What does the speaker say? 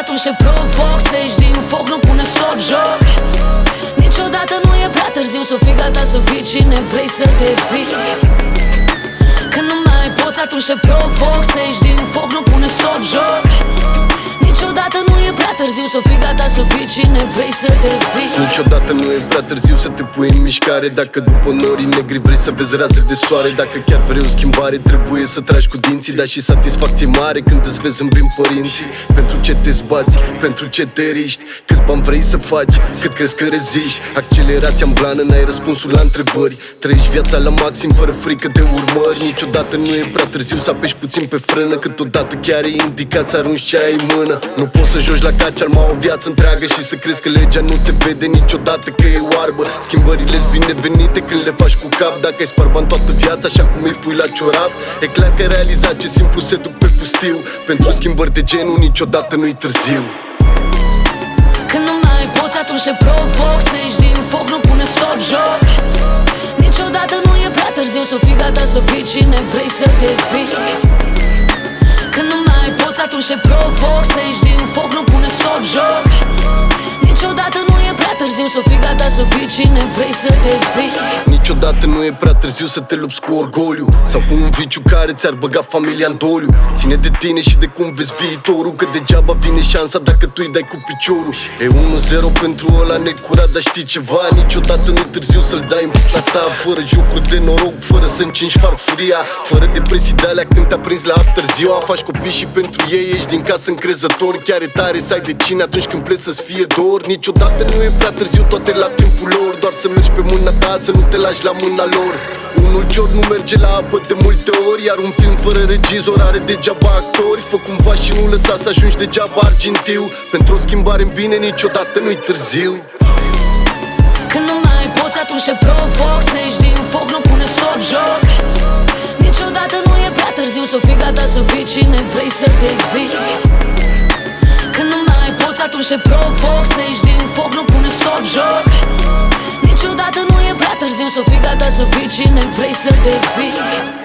atunci te provoc. Să ieși din foc, nu pune stop joc. Niciodată nu e prea târziu să fii gata să fii cine vrei să te fii. Când nu mai poți, atunci te provoc. Să ieși din foc, nu pune stop joc. Niciodată nu e prea târziu să fii gata să fii cine vrei să te fii. Niciodată nu e prea târziu să te pui în mișcare. Dacă după norii negri vrei să vezi raze de soare. Dacă chiar vrei o schimbare, trebuie să tragi cu dinții. Dar și satisfacție mare când îți vezi în prin părinții. Pentru ce te zbați, pentru ce te riști, câți bani vrei să faci, cât crezi că reziști. Accelerația în blană, n-ai răspunsul la întrebări. Trăiești viața la maxim, fără frică de urmări. Niciodată nu e prea târziu să apeși puțin pe frână. Câteodată chiar e indicat să arunci ce ai în mână. Nu poți să joci la caciarma o viață întreagă și să crezi că legea nu te vede niciodată că e oarbă. Schimbările-s binevenite când le faci cu cap. Dacă ai spart bani toată viața așa cum îi pui la ciorap, e clar că ai realizat ce simplu se duc pe pustiu. Pentru schimbări de genul niciodată nu-i târziu. Când nu mai poți, atunci te provoc. Să ieși din foc, nu pune stop joc. Niciodată nu e prea târziu să fii gata să fii cine vrei să te fii. Când nu mai poți, atunci te provoc. Să ieși din foc, nu pune stop joc. Niciodată nu e prea târziu să fii gata să fii cine vrei să te fii. Niciodată nu e prea târziu să te lupți cu orgoliu sau cu un viciu care ți-ar băga familia în doliu. Ține de tine și de cum vezi viitorul, că degeaba vine șansa dacă tu îi dai cu piciorul. E 1-0 pentru ăla necurat, dar știi ceva? Niciodată nu-i târziu să-l dai în puta ta. Fără jocuri de noroc, fără să încingi farfuria, fără depresii de-alea când te-a prins la after ziua. Faci copii și pentru ei ești din casă încrezător. Chiar e tare să ai de cine atunci când pleci să-ți fie dor. Niciodată nu e prea târziu, toate la timpul lor. Doar să mergi pe mâna ta, să nu te lași la mâna lor. Unul cior nu merge la apă de multe ori, iar un film fără regizor are degeaba actori. Fă cumva și nu lăsa să ajungi degeaba argintiu. Pentru o schimbare în bine niciodată nu-i târziu. Când nu mai poți, atunci te provoc. Să ieși din foc, nu pune stop joc. Niciodată nu e prea târziu să fii gata să fii cine vrei să te fii. Când nu mai poți, atunci te provoc. Să ieși din foc, nu pune stop joc. Niciodată nu e prea târziu să fii gata să fii cine vrei să te fii.